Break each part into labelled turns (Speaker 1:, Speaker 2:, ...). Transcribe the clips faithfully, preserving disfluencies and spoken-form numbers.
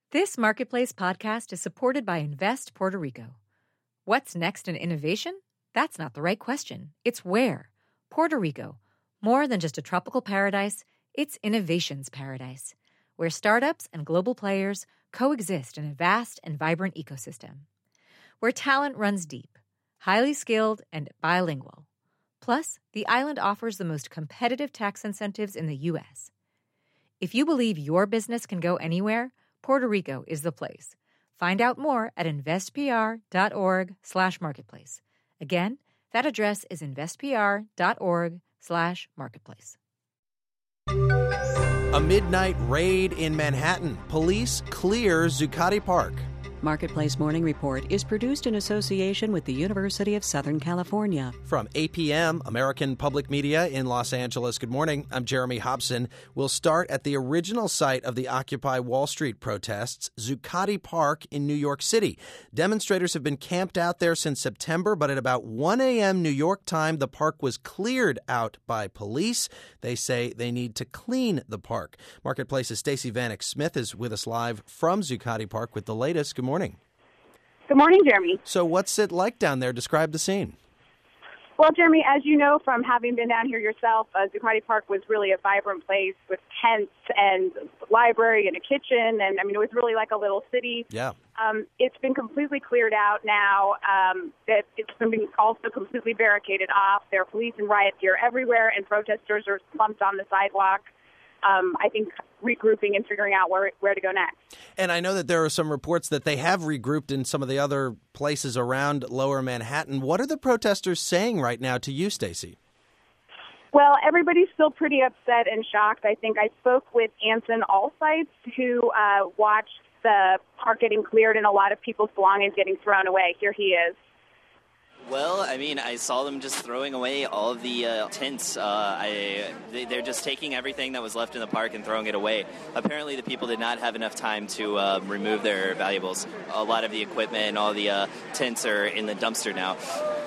Speaker 1: This Marketplace podcast is supported by Invest Puerto Rico. What's next in innovation? That's not the right question. It's where. Puerto Rico. More than just a tropical paradise, it's innovation's paradise, where startups and global players coexist in a vast and vibrant ecosystem. Where talent runs deep, highly skilled, and bilingual. Plus, the island offers the most competitive tax incentives in the U S. If you believe your business can go anywhere, Puerto Rico is the place. Find out more at investpr.org slash marketplace. Again, that address is investpr.org slash marketplace.
Speaker 2: A midnight raid in Manhattan. Police clear Zuccotti Park.
Speaker 3: Marketplace Morning Report is produced in association with the University of Southern California.
Speaker 2: From A P M, American Public Media in Los Angeles. Good morning. I'm Jeremy Hobson. We'll start at the original site of the Occupy Wall Street protests, Zuccotti Park in New York City. Demonstrators have been camped out there since September, but at about one a.m. New York time, the park was cleared out by police. They say they need to clean the park. Marketplace's Stacey Vanek Smith is with us live from Zuccotti Park with the latest. Good morning.
Speaker 4: Good morning, Jeremy.
Speaker 2: So what's it like down there? Describe the scene.
Speaker 4: Well, Jeremy, as you know from having been down here yourself, uh, Zuccotti Park was really a vibrant place with tents and library and a kitchen. And, I mean, it was really like a little city.
Speaker 2: Yeah.
Speaker 4: Um, it's been completely cleared out now. Um, that it's been also completely barricaded off. There are police and riot gear everywhere, and protesters are slumped on the sidewalk. Um, I think regrouping and figuring out where where to go next.
Speaker 2: And I know that there are some reports that they have regrouped in some of the other places around Lower Manhattan. What are the protesters saying right now to you, Stacey?
Speaker 4: Well, everybody's still pretty upset and shocked. I think I spoke with Anson Allsites, who uh, watched the park getting cleared and a lot of people's belongings getting thrown away. Here he is.
Speaker 5: Well, I mean, I saw them just throwing away all of the uh, tents. Uh, I, they, they're just taking everything that was left in the park and throwing it away. Apparently, the people did not have enough time to uh, remove their valuables. A lot of the equipment and all the uh, tents are in the dumpster now.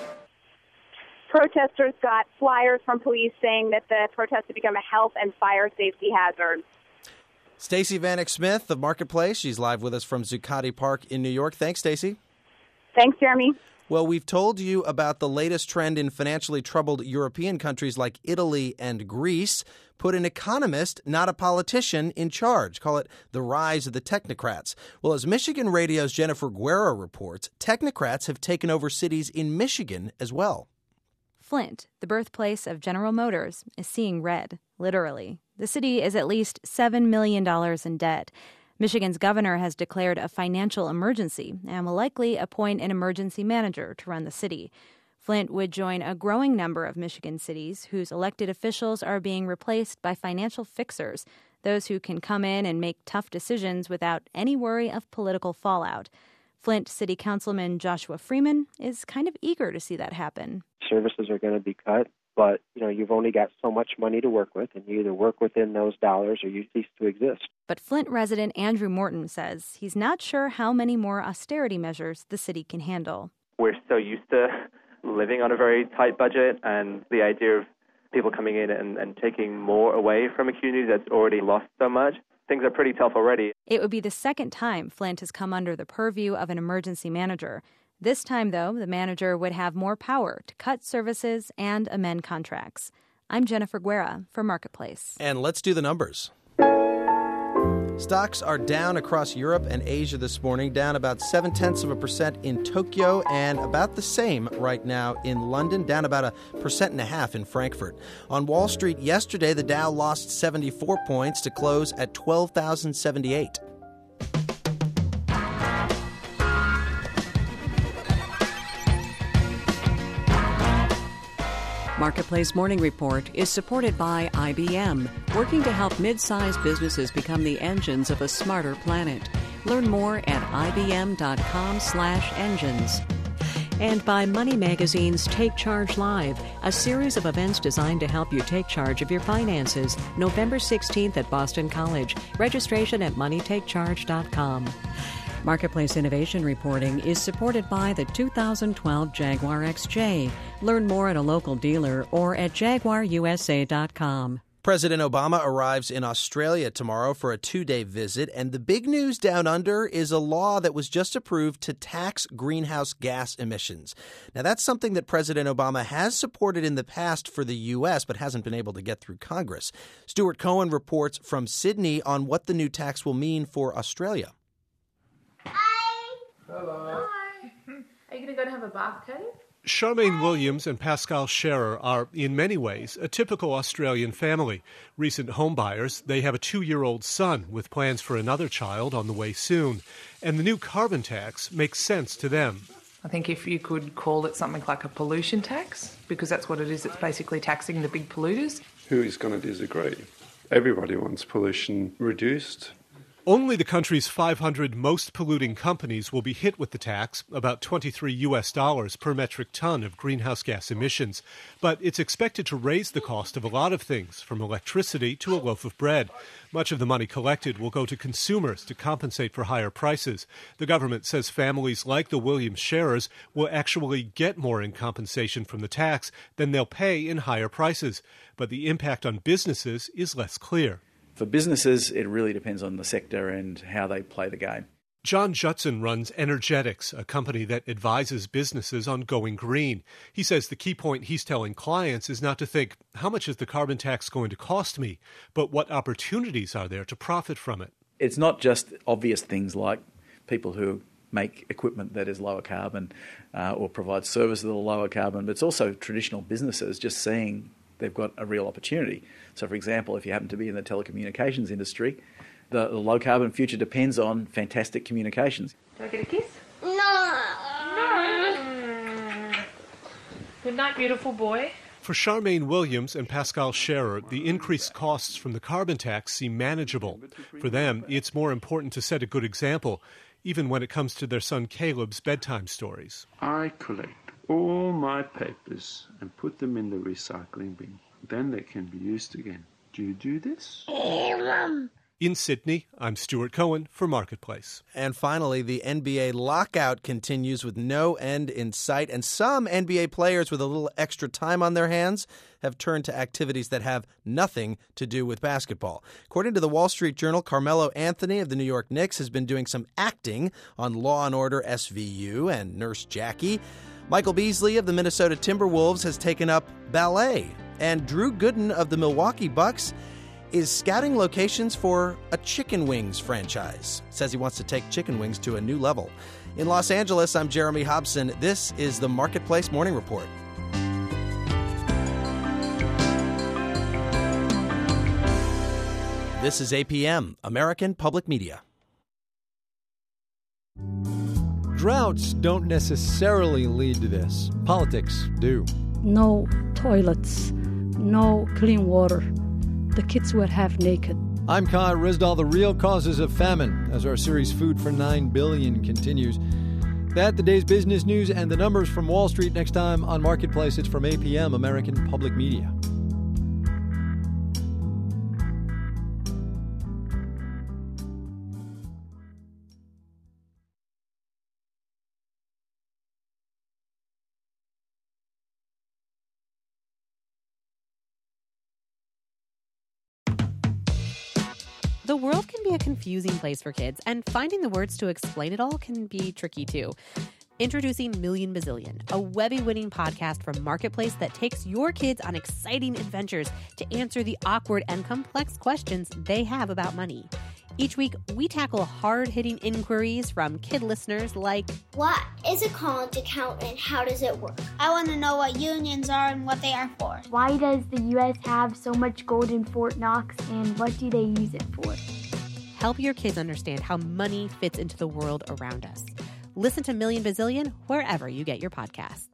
Speaker 4: Protesters got flyers from police saying that the protest had become a health and fire safety hazard.
Speaker 2: Stacey Vanek Smith of Marketplace. She's live with us from Zuccotti Park in New York. Thanks, Stacey.
Speaker 4: Thanks, Jeremy.
Speaker 2: Well, we've told you about the latest trend in financially troubled European countries like Italy and Greece. Put an economist, not a politician, in charge. Call it the rise of the technocrats. Well, as Michigan Radio's Jennifer Guerra reports, technocrats have taken over cities in Michigan as well.
Speaker 6: Flint, the birthplace of General Motors, is seeing red, literally. The city is at least seven million dollars in debt. Michigan's governor has declared a financial emergency and will likely appoint an emergency manager to run the city. Flint would join a growing number of Michigan cities whose elected officials are being replaced by financial fixers, those who can come in and make tough decisions without any worry of political fallout. Flint City Councilman Joshua Freeman is kind of eager to see that happen.
Speaker 7: Services are going to be cut, but you know you've only got so much money to work with, and you either work within those dollars or you cease to exist.
Speaker 6: But Flint resident Andrew Morton says he's not sure how many more austerity measures the city can handle.
Speaker 8: We're so used to living on a very tight budget, and the idea of people coming in and, and taking more away from a community that's already lost so much, things are pretty tough already.
Speaker 6: It would be the second time Flint has come under the purview of an emergency manager. This time, though, the manager would have more power to cut services and amend contracts. I'm Jennifer Guerra for Marketplace.
Speaker 2: And let's do the numbers. Stocks are down across Europe and Asia this morning, down about seven-tenths of a percent in Tokyo and about the same right now in London, down about a percent and a half in Frankfurt. On Wall Street yesterday, the Dow lost seventy-four points to close at twelve thousand seventy-eight.
Speaker 3: Marketplace Morning Report is supported by I B M, working to help mid-sized businesses become the engines of a smarter planet. Learn more at ibm.com slash engines. And by Money Magazine's Take Charge Live, a series of events designed to help you take charge of your finances. November sixteenth at Boston College. Registration at money take charge dot com. Marketplace Innovation Reporting is supported by the two thousand twelve Jaguar X J. Learn more at a local dealer or at jaguar u s a dot com.
Speaker 2: President Obama arrives in Australia tomorrow for a two-day visit, and the big news down under is a law that was just approved to tax greenhouse gas emissions. Now, that's something that President Obama has supported in the past for the U S, but hasn't been able to get through Congress. Stuart Cohen reports from Sydney on what the new tax will mean for Australia.
Speaker 9: Hi. Hello. Hi. Are you going to go to have a bath, Katie?
Speaker 10: Charmaine Williams and Pascal Scherer are, in many ways, a typical Australian family. Recent homebuyers, they have a two-year-old son with plans for another child on the way soon. And the new carbon tax makes sense to them.
Speaker 11: I think if you could call it something like a pollution tax, because that's what it is, it's basically taxing the big polluters.
Speaker 12: Who is going to disagree? Everybody wants pollution reduced.
Speaker 10: Only the country's five hundred most polluting companies will be hit with the tax, about twenty-three U S dollars per metric ton of greenhouse gas emissions. But it's expected to raise the cost of a lot of things, from electricity to a loaf of bread. Much of the money collected will go to consumers to compensate for higher prices. The government says families like the Williams Scherers will actually get more in compensation from the tax than they'll pay in higher prices. But the impact on businesses is less clear.
Speaker 13: For businesses, it really depends on the sector and how they play the game.
Speaker 10: John Judson runs Energetics, a company that advises businesses on going green. He says the key point he's telling clients is not to think, how much is the carbon tax going to cost me, but what opportunities are there to profit from it?
Speaker 13: It's not just obvious things like people who make equipment that is lower carbon uh, or provide services that are lower carbon, but it's also traditional businesses just seeing they've got a real opportunity. So, for example, if you happen to be in the telecommunications industry, the, the low-carbon future depends on fantastic communications.
Speaker 9: Do I get a kiss?
Speaker 14: No.
Speaker 9: No. Good night, beautiful boy.
Speaker 10: For Charmaine Williams and Pascal Scherer, the increased costs from the carbon tax seem manageable. For them, it's more important to set a good example, even when it comes to their son Caleb's bedtime stories.
Speaker 12: I collect all my papers and put them in the recycling bin. Then they can be used again. Do you do this?
Speaker 10: In Sydney, I'm Stuart Cohen for Marketplace.
Speaker 2: And finally, the N B A lockout continues with no end in sight. And some N B A players with a little extra time on their hands have turned to activities that have nothing to do with basketball. According to the Wall Street Journal, Carmelo Anthony of the New York Knicks has been doing some acting on Law and Order S V U and Nurse Jackie. Michael Beasley of the Minnesota Timberwolves has taken up ballet. And Drew Gooden of the Milwaukee Bucks is scouting locations for a chicken wings franchise. Says he wants to take chicken wings to a new level. In Los Angeles, I'm Jeremy Hobson. This is the Marketplace Morning Report. This is A P M, American Public Media.
Speaker 15: Droughts don't necessarily lead to this. Politics do.
Speaker 16: No toilets, no clean water. The kids were half naked.
Speaker 15: I'm Kai Rizdal, the real causes of famine, as our series Food for nine billion continues. That, the day's business news, and the numbers from Wall Street next time on Marketplace. It's from A P M, American Public Media.
Speaker 17: The world can be a confusing place for kids, and finding the words to explain it all can be tricky too. Introducing Million Bazillion, a Webby-winning podcast from Marketplace that takes your kids on exciting adventures to answer the awkward and complex questions they have about money. Each week, we tackle hard-hitting inquiries from kid listeners like,
Speaker 14: what is a college account and how does it work? I want to know what unions are and what they are for.
Speaker 18: Why does the U S have so much gold in Fort Knox and what do they use it for?
Speaker 17: Help your kids understand how money fits into the world around us. Listen to Million Bazillion wherever you get your podcasts.